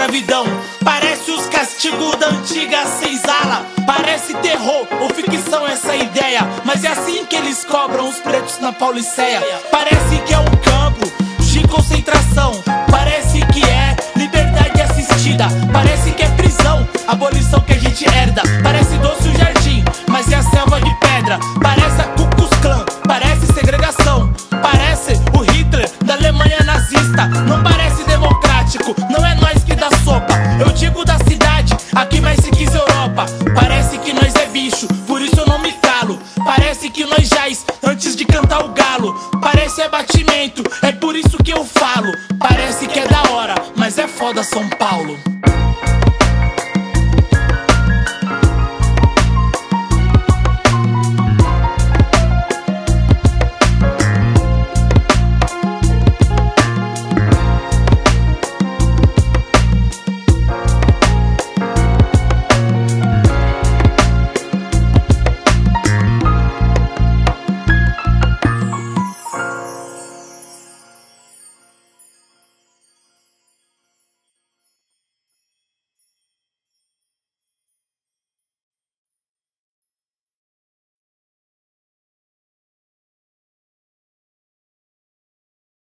escravidão. Parece os castigos da antiga senzala. Parece terror ou ficção essa ideia, mas é assim que eles cobram os pretos na Pauliceia. Parece que é um campo de concentração, parece que é liberdade assistida, parece que é prisão, abolição que a gente herda. Parece doce o jardim, mas é a selva de pedra. Parece a Ku Klux Klan, parece segregação. Parece o Hitler da Alemanha nazista. Não parece democrático, não é nós que dá sopa. Eu digo da cidade, aqui mais se quis Europa. Parece que nós é bicho, por isso eu não me calo. Parece que nós jaz antes de cantar o galo. Parece é batimento, é por isso que eu falo. Parece que é da hora, mas é foda São Paulo.